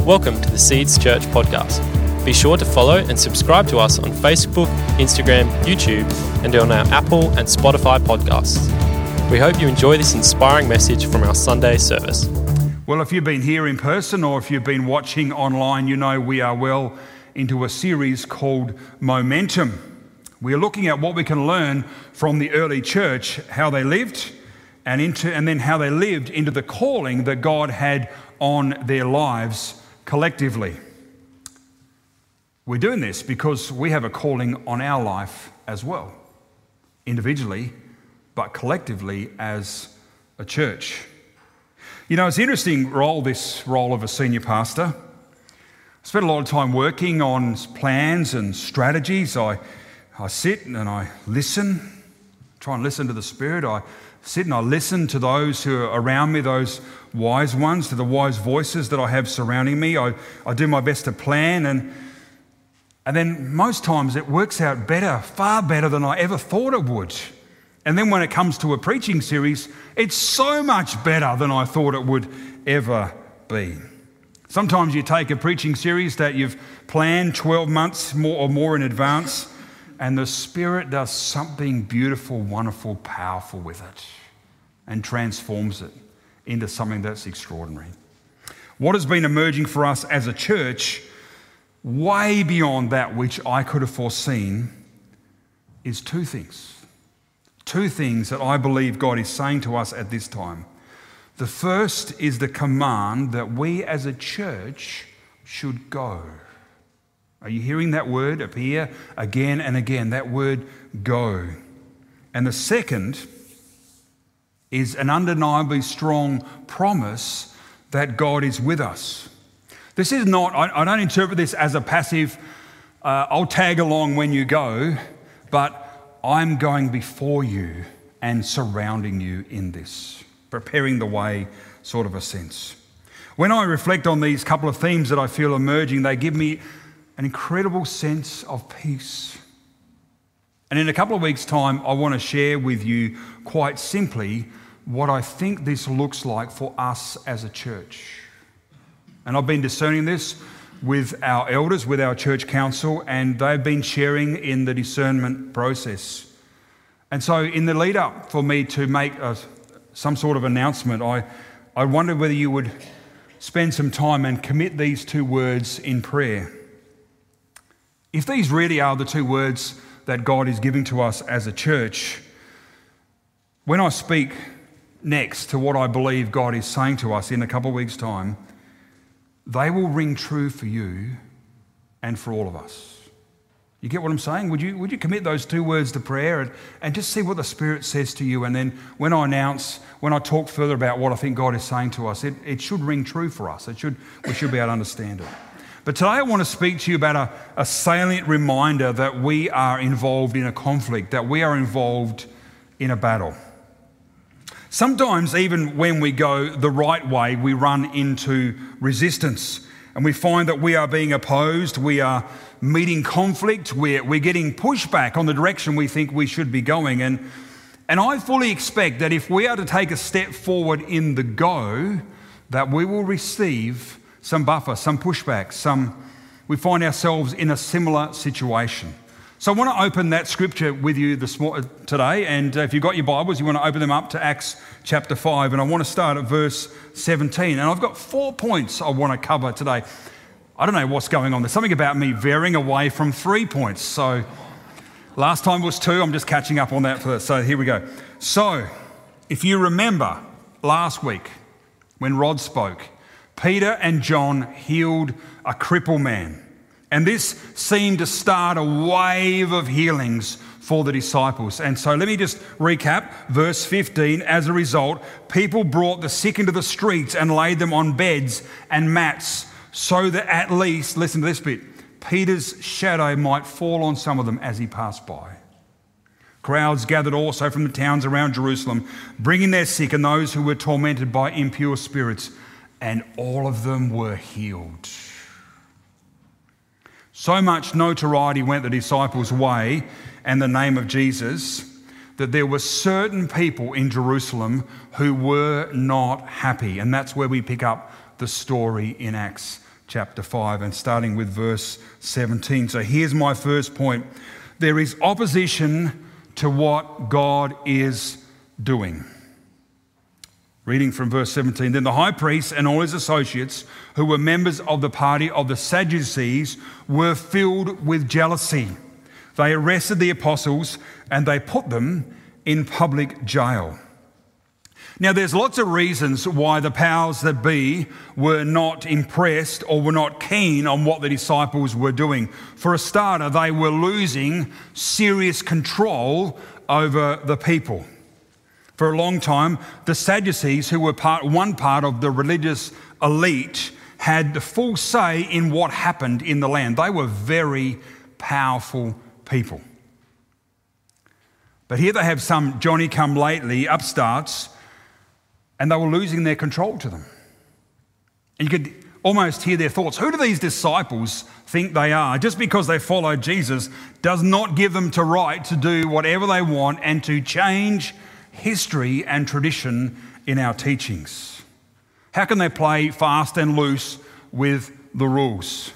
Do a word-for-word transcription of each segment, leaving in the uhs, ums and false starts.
Welcome to the Seeds Church podcast. Be sure to follow and subscribe to us on Facebook, Instagram, YouTube, and on our Apple and Spotify podcasts. We hope you enjoy this inspiring message from our Sunday service. Well, if you've been here in person or if you've been watching online, you know we are well into a series called Momentum. We are looking at what we can learn from the early church, how they lived, and into and then how they lived into the calling that God had on their lives collectively. We're doing this because we have a calling on our life as well, individually, but collectively as a church. You know, it's an interesting role, this role of a senior pastor. I spent a lot of time working on plans and strategies. I, I sit and I listen, try and listen to the Spirit. I sit and I listen to those who are around me, those wise ones, to the wise voices that I have surrounding me. I, I do my best to plan, and, and then most times it works out better, far better than I ever thought it would. And then when it comes to a preaching series, it's so much better than I thought it would ever be. Sometimes you take a preaching series that you've planned twelve months more or more in advance, and the Spirit does something beautiful, wonderful, powerful with it and transforms it into something that's extraordinary. What has been emerging for us as a church, way beyond that which I could have foreseen, is two things. Two things that I believe God is saying to us at this time. The first is the command that we as a church should go. Are you hearing that word appear again and again? That word go. And the second is an undeniably strong promise that God is with us. This is not, I, I don't interpret this as a passive, uh, I'll tag along when you go, but I'm going before you and surrounding you in this, preparing the way, sort of a sense. When I reflect on these couple of themes that I feel emerging, they give me an incredible sense of peace. And in a couple of weeks' time, I want to share with you quite simply what I think this looks like for us as a church. And I've been discerning this with our elders, with our church council, and they've been sharing in the discernment process. And so in the lead up for me to make a, some sort of announcement, I, I wondered whether you would spend some time and commit these two words in prayer. If these really are the two words that God is giving to us as a church, when I speak next to what I believe God is saying to us in a couple of weeks' time, they will ring true for you and for all of us. You get what I'm saying? Would you, would you commit those two words to prayer and, and just see what the Spirit says to you? And then when I announce, when I talk further about what I think God is saying to us, it, it should ring true for us. It should, we should be able to understand it. But today I want to speak to you about a, a salient reminder that we are involved in a conflict, that we are involved in a battle. Sometimes even when we go the right way, we run into resistance and we find that we are being opposed, we are meeting conflict, we're, we're getting pushback on the direction we think we should be going. And, and I fully expect that if we are to take a step forward in the go, that we will receive some buffer, some pushback, some, we find ourselves in a similar situation. So I want to open that scripture with you this morning, today, and if you've got your Bibles, you want to open them up to Acts chapter five, and I want to start at verse seventeen. And I've got four points I want to cover today. I don't know what's going on. There's something about me veering away from three points. So last time was two. I'm just catching up on that first. So here we go. So if you remember last week when Rod spoke, Peter and John healed a crippled man. And this seemed to start a wave of healings for the disciples. And so let me just recap verse fifteen. As a result, people brought the sick into the streets and laid them on beds and mats so that at least, listen to this bit, Peter's shadow might fall on some of them as he passed by. Crowds gathered also from the towns around Jerusalem, bringing their sick and those who were tormented by impure spirits, and all of them were healed. So much notoriety went the disciples' way and the name of Jesus that there were certain people in Jerusalem who were not happy. And that's where we pick up the story in Acts chapter five and starting with verse seventeen. So here's my first point. There is opposition to what God is doing. Reading from verse seventeen, then the high priest and all his associates, who were members of the party of the Sadducees, were filled with jealousy. They arrested the apostles and they put them in public jail. Now, there's lots of reasons why the powers that be were not impressed or were not keen on what the disciples were doing. For a starter, they were losing serious control over the people. For a long time, the Sadducees, who were part, one part of the religious elite, had the full say in what happened in the land. They were very powerful people. But here they have some Johnny-come-lately upstarts, and they were losing their control to them. And you could almost hear their thoughts. Who do these disciples think they are? Just because they follow Jesus does not give them the right to do whatever they want and to change history and tradition in our teachings. How can they play fast and loose with the rules?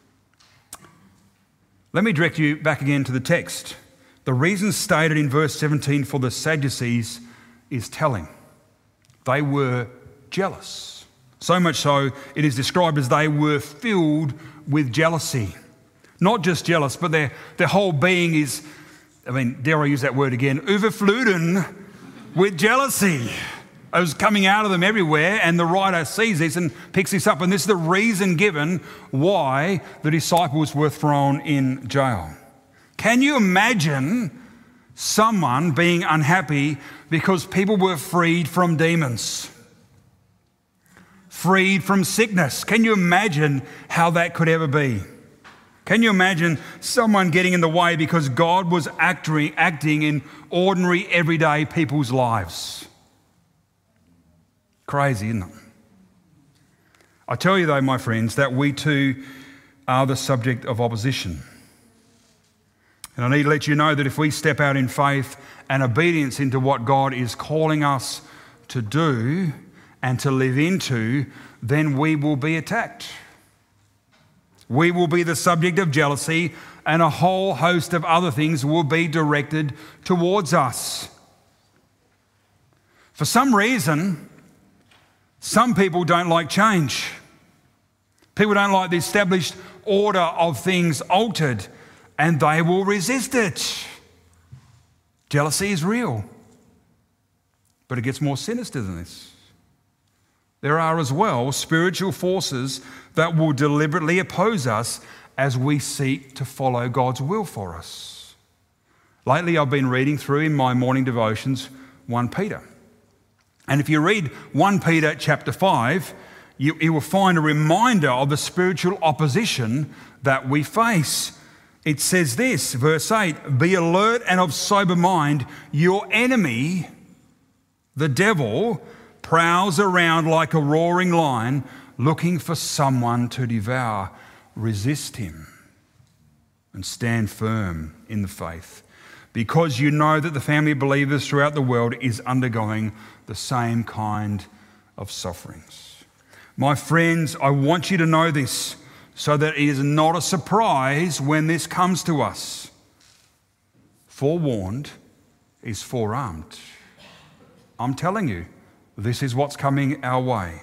Let me direct you back again to the text. The reason stated in verse seventeen for the Sadducees is telling. They were jealous. So much so, it is described as they were filled with jealousy. Not just jealous, but their, their whole being is, I mean, dare I use that word again, overflooding with jealousy. It was coming out of them everywhere, and the writer sees this and picks this up, and this is the reason given why the disciples were thrown in jail. Can you imagine someone being unhappy because people were freed from demons, freed from sickness? Can you imagine how that could ever be? Can you imagine someone getting in the way because God was acting, acting in ordinary, everyday people's lives? Crazy, isn't it? I tell you though, my friends, that we too are the subject of opposition. And I need to let you know that if we step out in faith and obedience into what God is calling us to do and to live into, then we will be attacked. We will be the subject of jealousy, and a whole host of other things will be directed towards us. For some reason, some people don't like change. People don't like the established order of things altered, and they will resist it. Jealousy is real, but it gets more sinister than this. There are as well spiritual forces that will deliberately oppose us as we seek to follow God's will for us. Lately, I've been reading through in my morning devotions First Peter. And if you read First Peter chapter five, you, you will find a reminder of the spiritual opposition that we face. It says this, verse eight, be alert and of sober mind. Your enemy, the devil, prowls around like a roaring lion looking for someone to devour. Resist him and stand firm in the faith, because you know that the family of believers throughout the world is undergoing the same kind of sufferings. My friends, I want you to know this so that it is not a surprise when this comes to us. Forewarned is forearmed. I'm telling you, this is what's coming our way.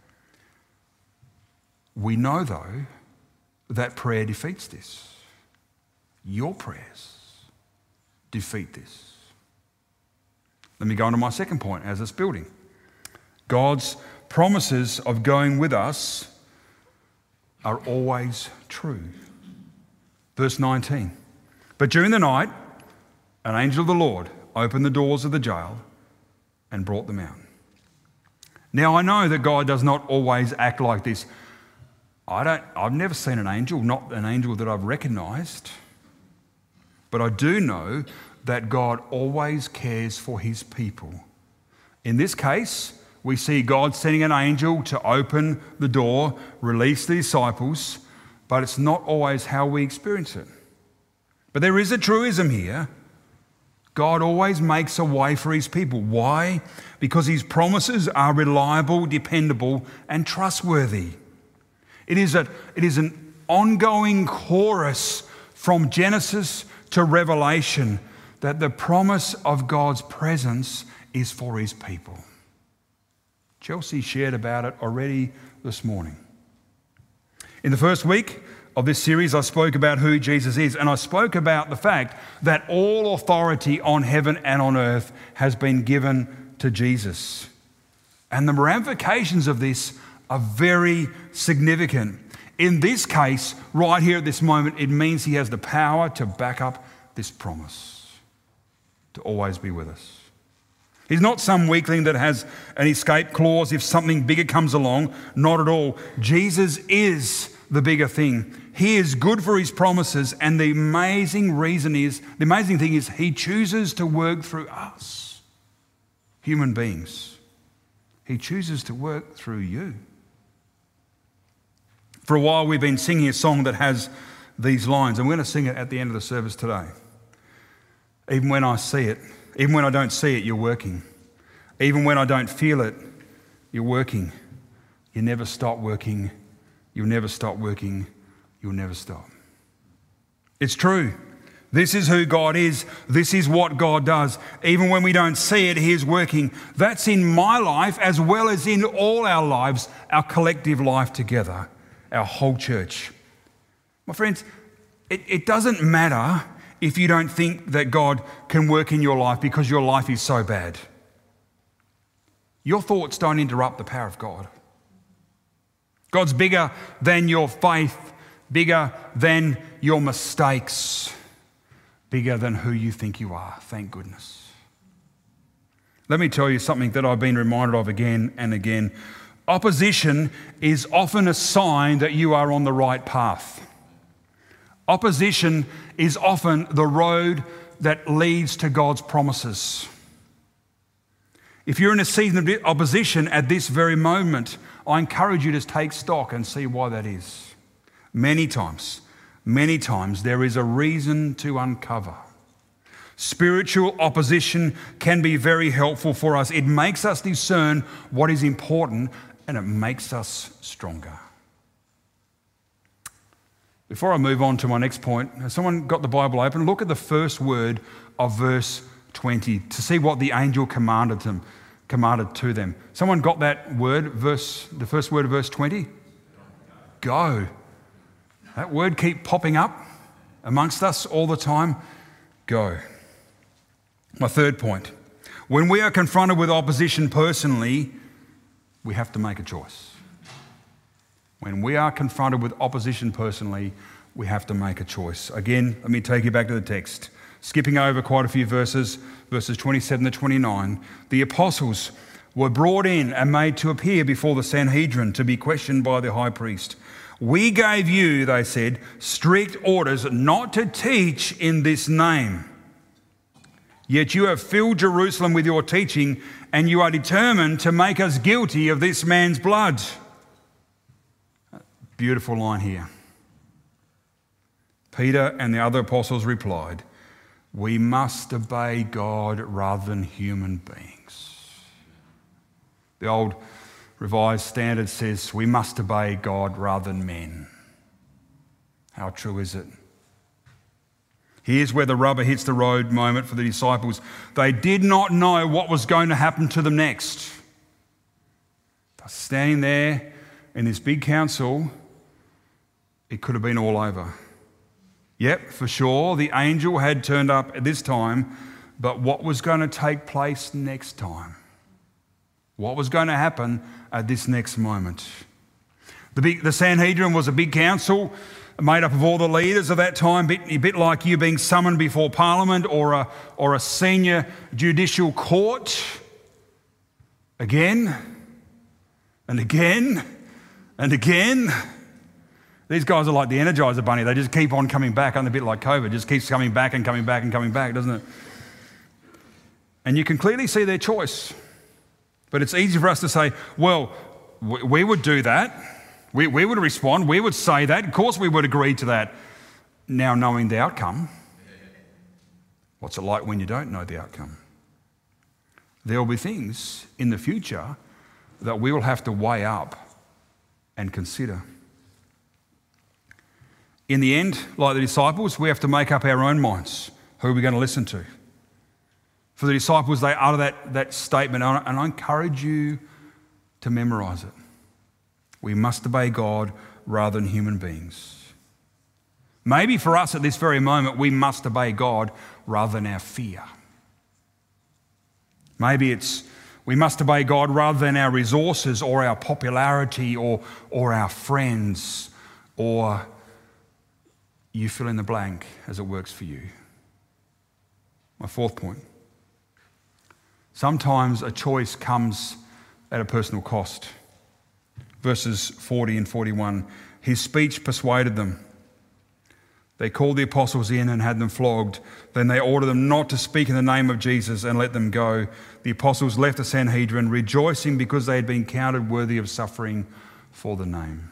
We know, though, that prayer defeats this. Your prayers defeat this. Let me go on to my second point as it's building. God's promises of going with us are always true. Verse nineteen. But during the night, an angel of the Lord opened the doors of the jail and brought them out. Now, I know that God does not always act like this. I don't, I've never seen an angel, not an angel that I've recognised. But I do know that God always cares for his people. In this case, we see God sending an angel to open the door, release the disciples, but it's not always how we experience it. But there is a truism here. God always makes a way for his people. Why? Because his promises are reliable, dependable, and trustworthy. It is, a, it is an ongoing chorus from Genesis to Revelation that the promise of God's presence is for his people. Chelsea shared about it already this morning. In the first week of this series, I spoke about who Jesus is, and I spoke about the fact that all authority on heaven and on earth has been given to Jesus. And the ramifications of this are very significant. In this case, right here at this moment, it means he has the power to back up this promise, to always be with us. He's not some weakling that has an escape clause if something bigger comes along. Not at all. Jesus is the bigger thing. He is good for his promises, and the amazing reason is, the amazing thing is he chooses to work through us, human beings. He chooses to work through you. For a while we've been singing a song that has these lines, and we're going to sing it at the end of the service today. Even when I see it, even when I don't see it, you're working. Even when I don't feel it, you're working. You never stop working. You'll never stop working. You'll never stop. It's true. This is who God is. This is what God does. Even when we don't see it, he is working. That's in my life as well as in all our lives, our collective life together, our whole church. My friends, it, it doesn't matter if you don't think that God can work in your life because your life is so bad. Your thoughts don't interrupt the power of God. God's bigger than your faith, bigger than your mistakes, bigger than who you think you are, thank goodness. Let me tell you something that I've been reminded of again and again. Opposition is often a sign that you are on the right path. Opposition is often the road that leads to God's promises. If you're in a season of opposition at this very moment, I encourage you to take stock and see why that is. Many times, many times there is a reason to uncover. Spiritual opposition can be very helpful for us. It makes us discern what is important, and it makes us stronger. Before I move on to my next point, has someone got the Bible open? Look at the first word of verse twenty to see what the angel commanded them, commanded to them. Someone got that word, verse, the first word of verse twenty? Go. That word keep popping up amongst us all the time. Go. My third point. When we are confronted with opposition personally, we have to make a choice. When we are confronted with opposition personally, we have to make a choice. Again, let me take you back to the text. Skipping over quite a few verses, verses twenty-seven to twenty-nine. The apostles were brought in and made to appear before the Sanhedrin to be questioned by the high priest. We gave you, they said, strict orders not to teach in this name. Yet you have filled Jerusalem with your teaching, and you are determined to make us guilty of this man's blood. Beautiful line here. Peter and the other apostles replied, we must obey God rather than human beings. The old Revised Standard says we must obey God rather than men. How true is it? Here's where the rubber hits the road moment for the disciples. They did not know what was going to happen to them next. They're standing there in this big council. It could have been all over. Yep, for sure, the angel had turned up at this time, but what was going to take place next time? What was going to happen at this next moment? The, big, the Sanhedrin was a big council made up of all the leaders of that time, a bit, a bit like you being summoned before Parliament or a, or a senior judicial court. Again, and again, and again. These guys are like the Energizer Bunny. They just keep on coming back, and a bit like COVID, just keeps coming back and coming back and coming back, doesn't it? And you can clearly see their choice. But it's easy for us to say, well, we would do that. We, we would respond. We would say that. Of course we would agree to that. Now knowing the outcome, what's it like when you don't know the outcome? There will be things in the future that we will have to weigh up and consider. In the end, like the disciples, we have to make up our own minds who we're going to listen to. For the disciples, they utter that, that statement, and I encourage you to memorize it. We must obey God rather than human beings. Maybe for us at this very moment, we must obey God rather than our fear. Maybe it's we must obey God rather than our resources or our popularity or, or our friends, or you fill in the blank as it works for you. My fourth point. Sometimes a choice comes at a personal cost. Verses forty and forty-one. His speech persuaded them. They called the apostles in and had them flogged. Then they ordered them not to speak in the name of Jesus and let them go. The apostles left the Sanhedrin, rejoicing because they had been counted worthy of suffering for the name.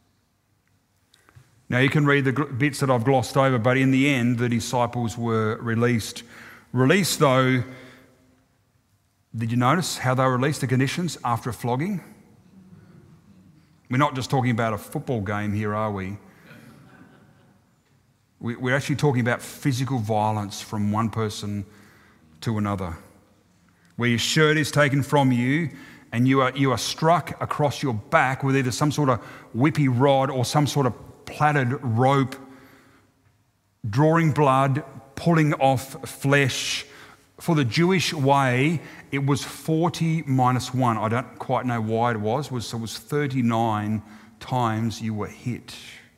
Now you can read the bits that I've glossed over, but in the end, the disciples were released. Released though, did you notice how they were released, the conditions after a flogging? We're not just talking about a football game here, are we? We're actually talking about physical violence from one person to another, where your shirt is taken from you and you are, you are struck across your back with either some sort of whippy rod or some sort of plaited rope, drawing blood, pulling off flesh. For the Jewish way, it was forty minus one. I don't quite know why it was. It was, it was thirty-nine times you were hit.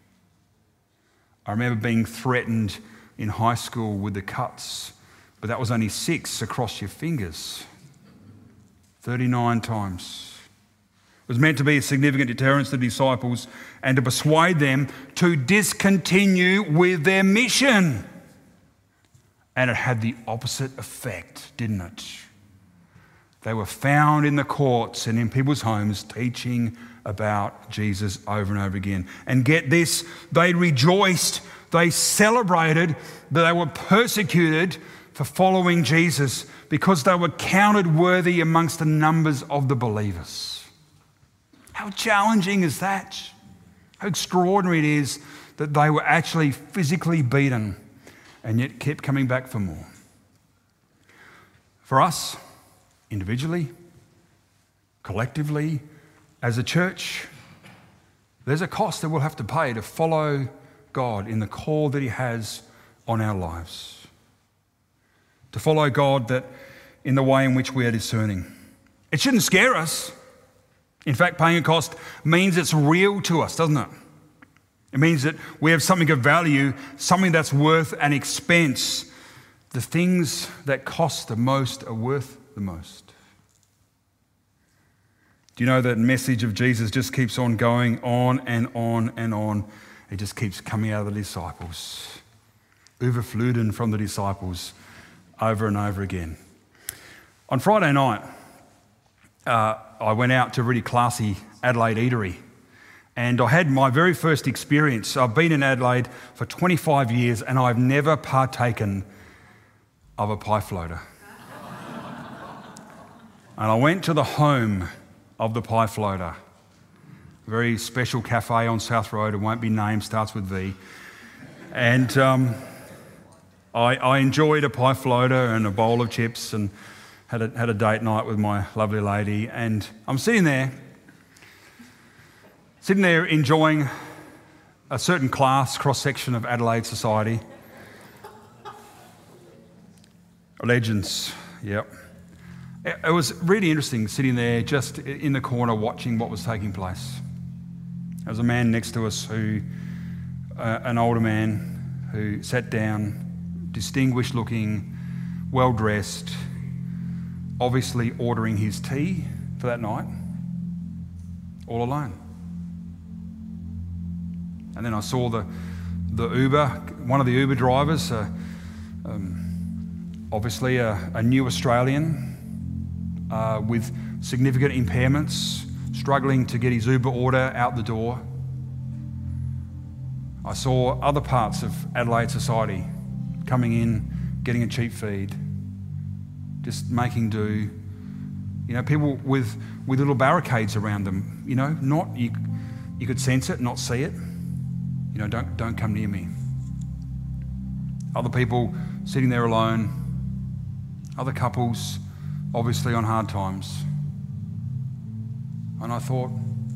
I remember being threatened in high school with the cuts, but that was only six across your fingers. thirty-nine times. It was meant to be a significant deterrence to the disciples and to persuade them to discontinue with their mission. And it had the opposite effect, didn't it? They were found in the courts and in people's homes teaching about Jesus over and over again. And get this, they rejoiced, they celebrated that they were persecuted for following Jesus because they were counted worthy amongst the numbers of the believers. How challenging is that? How extraordinary it is that they were actually physically beaten and yet kept coming back for more. For us, individually, collectively, as a church, there's a cost that we'll have to pay to follow God in the call that He has on our lives. To follow God that in the way in which we are discerning. It shouldn't scare us. In fact, paying a cost means it's real to us, doesn't it? It means that we have something of value, something that's worth an expense. The things that cost the most are worth the most. Do you know that message of Jesus just keeps on going on and on and on? It just keeps coming out of the disciples. Overflowing from the disciples over and over again. On Friday night, uh, I went out to a really classy Adelaide eatery. And I had my very first experience. I've been in Adelaide for twenty-five years and I've never partaken of a pie floater. And I went to the home of the pie floater, a very special cafe on South Road, it won't be named, starts with V. And um, I, I enjoyed a pie floater and a bowl of chips and had a, had a date night with my lovely lady. And I'm sitting there, sitting there enjoying a certain class, cross-section of Adelaide society. Legends, yep. It was really interesting sitting there just in the corner watching what was taking place. There was a man next to us who, uh, an older man who sat down, distinguished looking, well dressed, obviously ordering his tea for that night, all alone. And then I saw the, the Uber, one of the Uber drivers, uh, um, obviously a, a new Australian, Uh, with significant impairments, struggling to get his Uber order out the door. I saw other parts of Adelaide society coming in, getting a cheap feed, just making do. You know, people with, with little barricades around them, you know, not, you, you could sense it, not see it. you know, don't, don't come near me. Other people sitting there alone, other couples obviously on hard times. And I thought,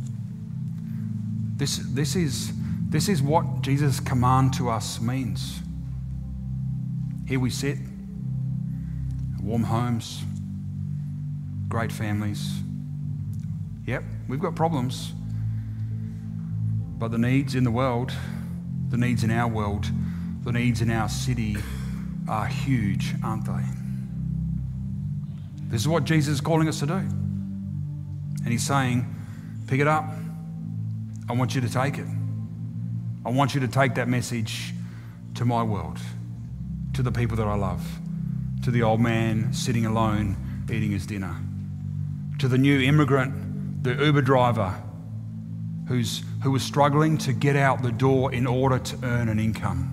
this, this, is, this is what Jesus' command to us means. Here we sit, warm homes, great families. Yep, we've got problems. But the needs in the world, the needs in our world, the needs in our city are huge, aren't they? This is what Jesus is calling us to do. And he's saying, pick it up. I want you to take it. I want you to take that message to my world, to the people that I love, to the old man sitting alone eating his dinner, to the new immigrant, the Uber driver who's, who was struggling to get out the door in order to earn an income,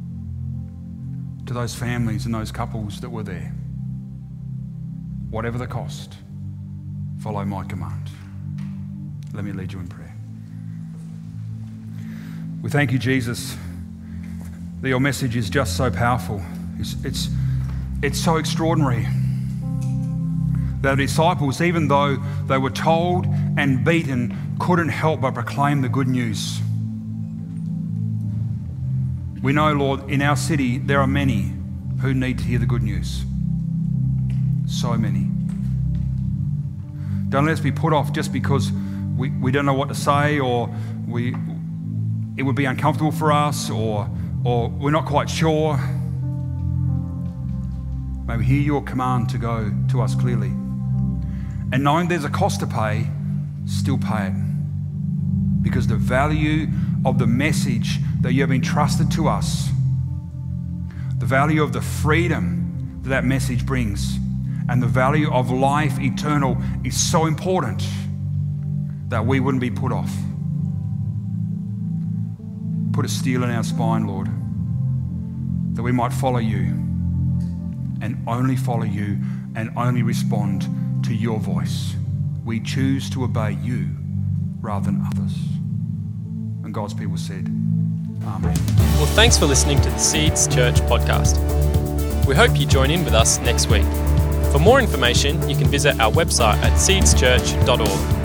to those families and those couples that were there. Whatever the cost, follow my command. Let me lead you in prayer. We thank you, Jesus, that your message is just so powerful. It's, it's, it's so extraordinary. The disciples, even though they were told and beaten, couldn't help but proclaim the good news. We know, Lord, in our city, there are many who need to hear the good news. So many. Don't let us be put off just because we, we don't know what to say, or we it would be uncomfortable for us, or, or we're not quite sure. May we hear your command to go to us clearly. And knowing there's a cost to pay, still pay it. Because the value of the message that you have entrusted to us, the value of the freedom that that message brings, and the value of life eternal is so important that we wouldn't be put off. Put a steel in our spine, Lord, that we might follow you, and only follow you, and only respond to your voice. We choose to obey you rather than others. And God's people said, Amen. Well, thanks for listening to the Seeds Church podcast. We hope you join in with us next week. For more information, you can visit our website at seeds church dot org.